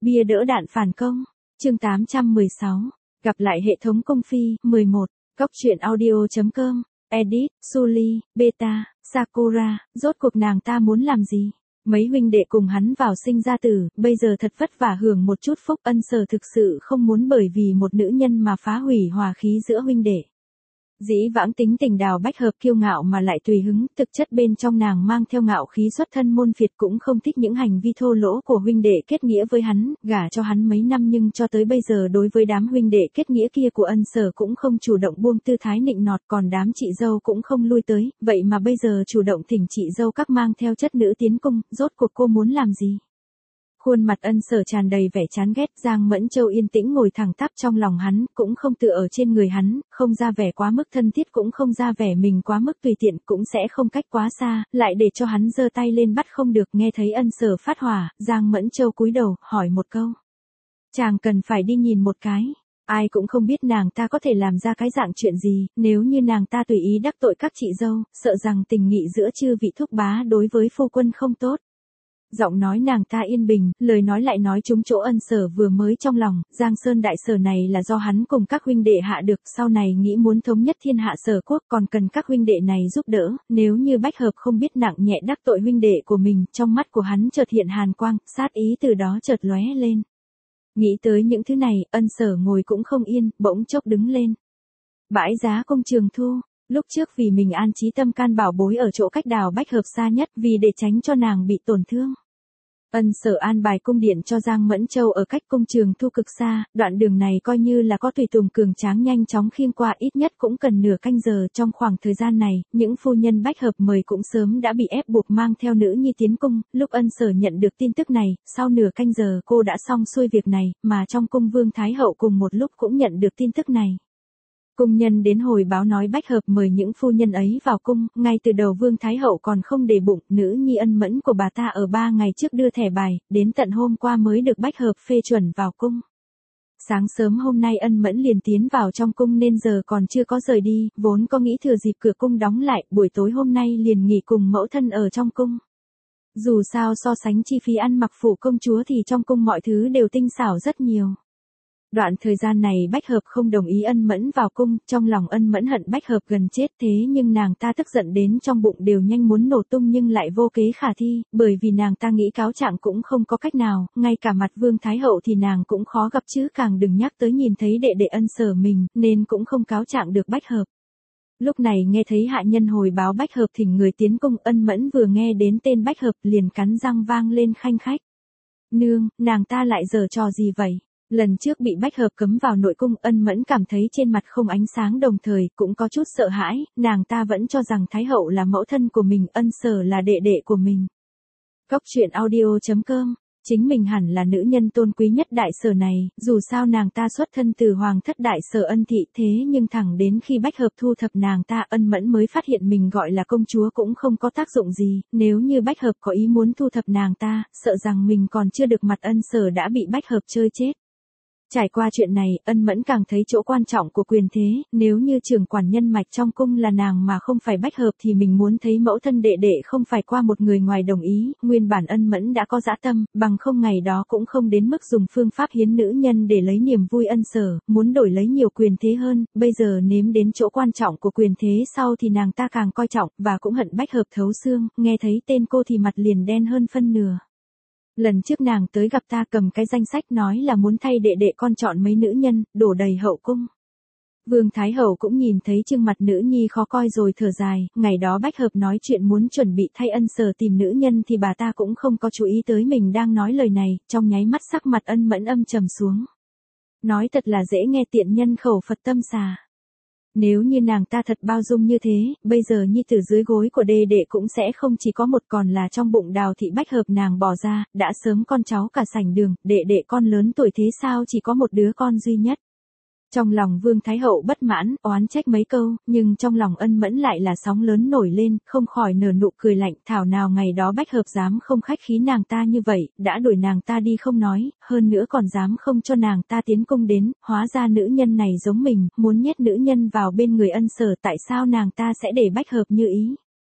Bia đỡ đạn phản công. Chương 816. Gặp lại hệ thống cung phi. 11. Góc truyện audio.com. Edit, Suli, Beta, Sakura, rốt cuộc nàng ta muốn làm gì? Mấy huynh đệ cùng hắn vào sinh ra tử, bây giờ thật vất vả hưởng một chút phúc. Ân Sở thực sự không muốn bởi vì một nữ nhân mà phá hủy hòa khí giữa huynh đệ. Dĩ vãng tính tình Đào Bách Hợp kiêu ngạo mà lại tùy hứng, thực chất bên trong nàng mang theo ngạo khí xuất thân môn phiệt, cũng không thích những hành vi thô lỗ của huynh đệ kết nghĩa với hắn, gả cho hắn mấy năm nhưng cho tới bây giờ đối với đám huynh đệ kết nghĩa kia của Ân Sở cũng không chủ động buông tư thái nịnh nọt, còn đám chị dâu cũng không lui tới, vậy mà bây giờ chủ động thỉnh chị dâu các mang theo chất nữ tiến cung, rốt cuộc cô muốn làm gì? Khuôn mặt Ân Sở tràn đầy vẻ chán ghét. Giang Mẫn Châu yên tĩnh ngồi thẳng tắp trong lòng hắn, cũng không tựa ở trên người hắn, không ra vẻ quá mức thân thiết, cũng không ra vẻ mình quá mức tùy tiện, cũng sẽ không cách quá xa, lại để cho hắn giơ tay lên bắt không được. Nghe thấy Ân Sở phát hỏa, Giang Mẫn Châu cúi đầu, hỏi một câu. Chàng cần phải đi nhìn một cái. Ai cũng không biết nàng ta có thể làm ra cái dạng chuyện gì, nếu như nàng ta tùy ý đắc tội các chị dâu, sợ rằng tình nghị giữa chư vị thúc bá đối với phu quân không tốt. Giọng nói nàng ta yên bình, lời nói lại nói trúng chỗ Ân Sở vừa mới trong lòng. Giang Sơn đại sở này là do hắn cùng các huynh đệ hạ được, sau này nghĩ muốn thống nhất thiên hạ Sở quốc còn cần các huynh đệ này giúp đỡ. Nếu như Bách Hợp không biết nặng nhẹ đắc tội huynh đệ của mình, trong mắt của hắn chợt hiện hàn quang, sát ý từ đó chợt lóe lên. Nghĩ tới những thứ này, Ân Sở ngồi cũng không yên, bỗng chốc đứng lên. Bãi giá công Trường Thu. Lúc trước vì mình an trí tâm can bảo bối ở chỗ cách Đào Bách Hợp xa nhất, vì để tránh cho nàng bị tổn thương. Ân Sở an bài cung điện cho Giang Mẫn Châu ở cách công Trường Thu cực xa, đoạn đường này coi như là có tùy tùng cường tráng nhanh chóng khiêng qua, ít nhất cũng cần nửa canh giờ. Trong khoảng thời gian này, những phu nhân Bách Hợp mời cũng sớm đã bị ép buộc mang theo nữ nhi tiến cung. Lúc Ân Sở nhận được tin tức này, sau nửa canh giờ cô đã xong xuôi việc này, mà trong cung Vương Thái Hậu cùng một lúc cũng nhận được tin tức này. Cung nhân đến hồi báo nói Bách Hợp mời những phu nhân ấy vào cung, ngay từ đầu Vương Thái Hậu còn không để bụng, nữ nhi Ân Mẫn của bà ta ở 3 ngày trước đưa thẻ bài, đến tận hôm qua mới được Bách Hợp phê chuẩn vào cung. Sáng sớm hôm nay Ân Mẫn liền tiến vào trong cung nên giờ còn chưa có rời đi, vốn có nghĩ thừa dịp cửa cung đóng lại, buổi tối hôm nay liền nghỉ cùng mẫu thân ở trong cung. Dù sao so sánh chi phí ăn mặc phủ công chúa thì trong cung mọi thứ đều tinh xảo rất nhiều. Đoạn thời gian này Bách Hợp không đồng ý Ân Mẫn vào cung, trong lòng Ân Mẫn hận Bách Hợp gần chết, thế nhưng nàng ta tức giận đến trong bụng đều nhanh muốn nổ tung nhưng lại vô kế khả thi, bởi vì nàng ta nghĩ cáo trạng cũng không có cách nào, ngay cả mặt Vương Thái Hậu thì nàng cũng khó gặp chứ càng đừng nhắc tới nhìn thấy đệ đệ Ân Sở mình, nên cũng không cáo trạng được Bách Hợp. Lúc này nghe thấy hạ nhân hồi báo Bách Hợp thỉnh người tiến cung, Ân Mẫn vừa nghe đến tên Bách Hợp liền cắn răng vang lên khanh khách. Nương, nàng ta lại giở trò gì vậy? Lần trước bị Bách Hợp cấm vào nội cung, Ân Mẫn cảm thấy trên mặt không ánh sáng, đồng thời cũng có chút sợ hãi, nàng ta vẫn cho rằng Thái Hậu là mẫu thân của mình, Ân Sở là đệ đệ của mình. Góc truyện audio.com. Chính mình hẳn là nữ nhân tôn quý nhất đại sở này, dù sao nàng ta xuất thân từ hoàng thất đại sở Ân thị, thế nhưng thẳng đến khi Bách Hợp thu thập nàng ta, Ân Mẫn mới phát hiện mình gọi là công chúa cũng không có tác dụng gì, nếu như Bách Hợp có ý muốn thu thập nàng ta, sợ rằng mình còn chưa được mặt Ân Sở đã bị Bách Hợp chơi chết. Trải qua chuyện này, Ân Mẫn càng thấy chỗ quan trọng của quyền thế, nếu như trưởng quản nhân mạch trong cung là nàng mà không phải Bách Hợp thì mình muốn thấy mẫu thân đệ đệ không phải qua một người ngoài đồng ý, nguyên bản Ân Mẫn đã có dã tâm, bằng không ngày đó cũng không đến mức dùng phương pháp hiến nữ nhân để lấy niềm vui Ân Sở, muốn đổi lấy nhiều quyền thế hơn, bây giờ nếm đến chỗ quan trọng của quyền thế sau thì nàng ta càng coi trọng, và cũng hận Bách Hợp thấu xương, nghe thấy tên cô thì mặt liền đen hơn phân nửa. Lần trước nàng tới gặp ta cầm cái danh sách nói là muốn thay đệ đệ con chọn mấy nữ nhân, đổ đầy hậu cung. Vương Thái Hậu cũng nhìn thấy trương mặt nữ nhi khó coi rồi thở dài, ngày đó Bách Hợp nói chuyện muốn chuẩn bị thay Ân Sở tìm nữ nhân thì bà ta cũng không có chú ý tới mình đang nói lời này, trong nháy mắt sắc mặt Ân Mẫn âm trầm xuống. Nói thật là dễ nghe, tiện nhân khẩu Phật tâm xà. Nếu như nàng ta thật bao dung như thế, bây giờ nhi tử dưới gối của đệ đệ cũng sẽ không chỉ có một còn là trong bụng Đào thị Bách Hợp nàng bỏ ra, đã sớm con cháu cả sảnh đường, đệ đệ con lớn tuổi thế sao chỉ có một đứa con duy nhất. Trong lòng Vương Thái Hậu bất mãn, oán trách mấy câu, nhưng trong lòng Ân Mẫn lại là sóng lớn nổi lên, không khỏi nở nụ cười lạnh, thảo nào ngày đó Bách Hợp dám không khách khí nàng ta như vậy, đã đuổi nàng ta đi không nói, hơn nữa còn dám không cho nàng ta tiến cung đến, hóa ra nữ nhân này giống mình, muốn nhét nữ nhân vào bên người Ân Sở, tại sao nàng ta sẽ để Bách Hợp như ý.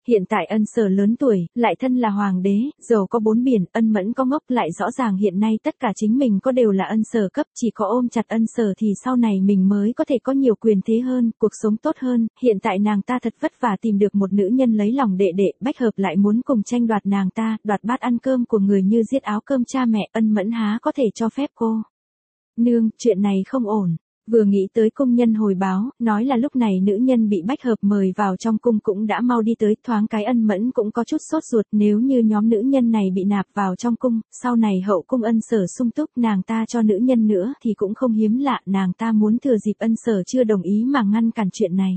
Hiện tại Ân Sở lớn tuổi, lại thân là hoàng đế, giàu có bốn biển, Ân Mẫn có ngốc lại rõ ràng hiện nay tất cả chính mình có đều là Ân Sở cấp, chỉ có ôm chặt Ân Sở thì sau này mình mới có thể có nhiều quyền thế hơn, cuộc sống tốt hơn, hiện tại nàng ta thật vất vả tìm được một nữ nhân lấy lòng đệ đệ, Bách Hợp lại muốn cùng tranh đoạt nàng ta, đoạt bát ăn cơm của người như giết áo cơm cha mẹ, Ân Mẫn há có thể cho phép cô. Nương, chuyện này không ổn. Vừa nghĩ tới cung nhân hồi báo, nói là lúc này nữ nhân bị Bách Hợp mời vào trong cung cũng đã mau đi tới, thoáng cái Ân Mẫn cũng có chút sốt ruột, nếu như nhóm nữ nhân này bị nạp vào trong cung, sau này hậu cung Ân Sở sung túc nàng ta cho nữ nhân nữa thì cũng không hiếm lạ, nàng ta muốn thừa dịp Ân Sở chưa đồng ý mà ngăn cản chuyện này.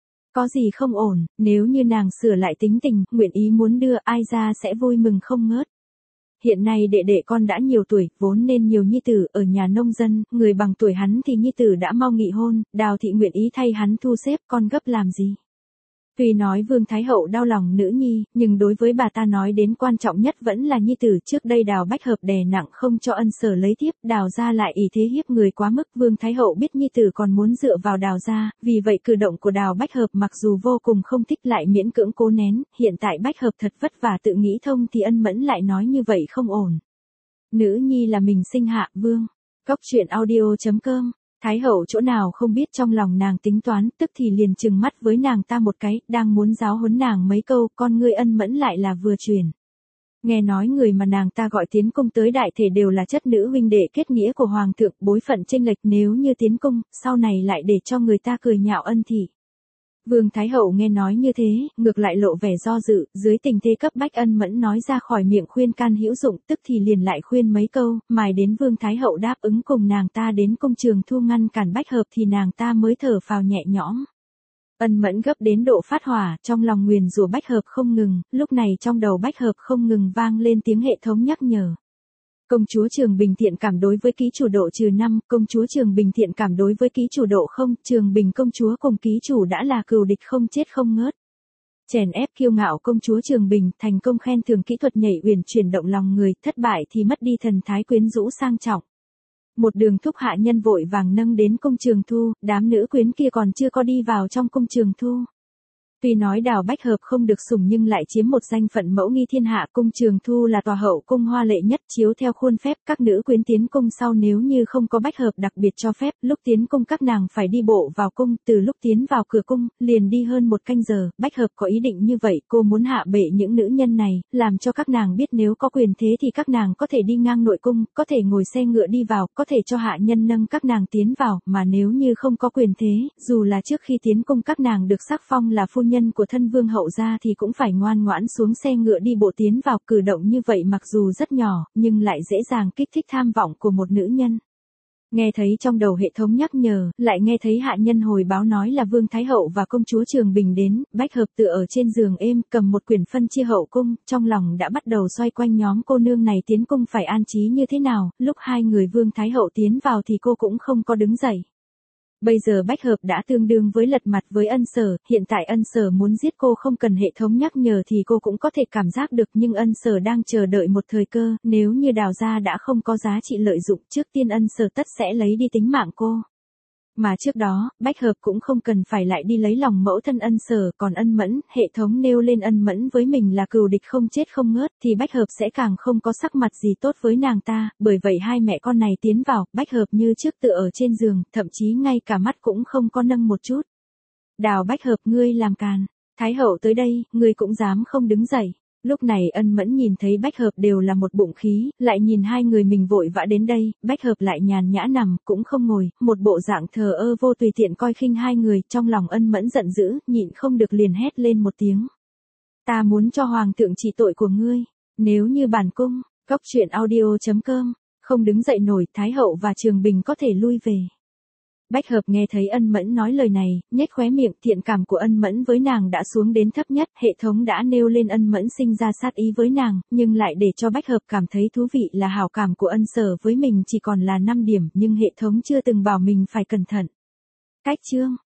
Có gì không ổn, nếu như nàng sửa lại tính tình, nguyện ý muốn đưa ai ra sẽ vui mừng không ngớt. Hiện nay đệ đệ con đã nhiều tuổi, vốn nên nhiều nhi tử, ở nhà nông dân, người bằng tuổi hắn thì nhi tử đã mau nghị hôn, Đào thị nguyện ý thay hắn thu xếp, con gấp làm gì. Tuy nói Vương Thái Hậu đau lòng nữ nhi, nhưng đối với bà ta nói đến quan trọng nhất vẫn là nhi tử, trước đây Đào Bách Hợp đè nặng không cho Ân Sở lấy tiếp, Đào gia lại ỷ thế hiếp người quá mức, Vương Thái Hậu biết nhi tử còn muốn dựa vào Đào gia, vì vậy cử động của Đào Bách Hợp mặc dù vô cùng không thích lại miễn cưỡng cố nén, hiện tại Bách Hợp thật vất vả tự nghĩ thông thì Ân Mẫn lại nói như vậy không ổn. Nữ nhi là mình sinh hạ, Vương. Cóc truyện audio.com. Thái hậu chỗ nào không biết trong lòng nàng tính toán, tức thì liền trừng mắt với nàng ta một cái, đang muốn giáo huấn nàng mấy câu, con ngươi Ân Mẫn lại là vừa truyền. Nghe nói người mà nàng ta gọi tiến cung tới đại thể đều là chất nữ huynh đệ kết nghĩa của hoàng thượng, bối phận chênh lệch, nếu như tiến cung, sau này lại để cho người ta cười nhạo Ân thị. Vương Thái Hậu nghe nói như thế, ngược lại lộ vẻ do dự, dưới tình thế cấp bách Ân Mẫn nói ra khỏi miệng khuyên can hữu dụng, tức thì liền lại khuyên mấy câu, mài đến Vương Thái Hậu đáp ứng cùng nàng ta đến công trường thu ngăn cản Bách Hợp thì nàng ta mới thở phào nhẹ nhõm. Ân Mẫn gấp đến độ phát hỏa, trong lòng nguyền rủa Bách Hợp không ngừng, lúc này trong đầu Bách Hợp không ngừng vang lên tiếng hệ thống nhắc nhở. Công chúa Trường Bình thiện cảm đối với ký chủ độ -5, công chúa Trường Bình thiện cảm đối với ký chủ độ 0, Trường Bình công chúa cùng ký chủ đã là cừu địch không chết không ngớt. Chèn ép kiêu ngạo công chúa Trường Bình, thành công khen thưởng kỹ thuật nhảy uyển chuyển động lòng người, thất bại thì mất đi thần thái quyến rũ sang trọng. Một đường thúc hạ nhân vội vàng nâng đến công trường thu, đám nữ quyến kia còn chưa có đi vào trong công trường thu. Tuy nói Đào Bách Hợp không được sủng nhưng lại chiếm một danh phận mẫu nghi thiên hạ, cung trường thu là tòa hậu cung hoa lệ nhất, chiếu theo khuôn phép các nữ quyến tiến cung sau nếu như không có Bách Hợp đặc biệt cho phép, lúc tiến cung các nàng phải đi bộ vào cung, từ lúc tiến vào cửa cung, liền đi hơn 1 canh giờ, Bách Hợp có ý định như vậy, cô muốn hạ bệ những nữ nhân này, làm cho các nàng biết nếu có quyền thế thì các nàng có thể đi ngang nội cung, có thể ngồi xe ngựa đi vào, có thể cho hạ nhân nâng các nàng tiến vào, mà nếu như không có quyền thế, dù là trước khi tiến cung các nàng được sắc phong là phu nhân của thân vương hậu gia thì cũng phải ngoan ngoãn xuống xe ngựa đi bộ tiến vào, cử động như vậy mặc dù rất nhỏ, nhưng lại dễ dàng kích thích tham vọng của một nữ nhân. Nghe thấy trong đầu hệ thống nhắc nhở, lại nghe thấy hạ nhân hồi báo nói là Vương Thái Hậu và công chúa Trường Bình đến, Bách Hợp tựa ở trên giường êm, cầm một quyển phân chia hậu cung, trong lòng đã bắt đầu xoay quanh nhóm cô nương này tiến cung phải an trí như thế nào, lúc hai người Vương Thái Hậu tiến vào thì cô cũng không có đứng dậy. Bây giờ Bách Hợp đã tương đương với lật mặt với Ân Sở, hiện tại Ân Sở muốn giết cô không cần hệ thống nhắc nhở thì cô cũng có thể cảm giác được, nhưng Ân Sở đang chờ đợi một thời cơ, nếu như Đào gia đã không có giá trị lợi dụng, trước tiên Ân Sở tất sẽ lấy đi tính mạng cô. Mà trước đó, Bách Hợp cũng không cần phải lại đi lấy lòng mẫu thân Ân Sở, còn Ân Mẫn, hệ thống nêu lên Ân Mẫn với mình là cừu địch không chết không ngớt, thì Bách Hợp sẽ càng không có sắc mặt gì tốt với nàng ta, bởi vậy hai mẹ con này tiến vào, Bách Hợp như trước tựa ở trên giường, thậm chí ngay cả mắt cũng không có nâng một chút. Đào Bách Hợp, ngươi làm càn, Thái Hậu tới đây, ngươi cũng dám không đứng dậy. Lúc này Ân Mẫn nhìn thấy Bách Hợp đều là một bụng khí, lại nhìn hai người mình vội vã đến đây, Bách Hợp lại nhàn nhã nằm, cũng không ngồi, một bộ dạng thờ ơ vô tùy tiện coi khinh hai người, trong lòng Ân Mẫn giận dữ, nhịn không được liền hét lên một tiếng. Ta muốn cho Hoàng thượng trị tội của ngươi, nếu như bản cung, cóc truyện audio.com, không đứng dậy nổi, Thái Hậu và Trường Bình có thể lui về. Bách Hợp nghe thấy Ân Mẫn nói lời này, nhếch khóe miệng, thiện cảm của Ân Mẫn với nàng đã xuống đến thấp nhất, hệ thống đã nêu lên Ân Mẫn sinh ra sát ý với nàng, nhưng lại để cho Bách Hợp cảm thấy thú vị là hảo cảm của Ân Sở với mình chỉ còn là 5 điểm, nhưng hệ thống chưa từng bảo mình phải cẩn thận. Cách chương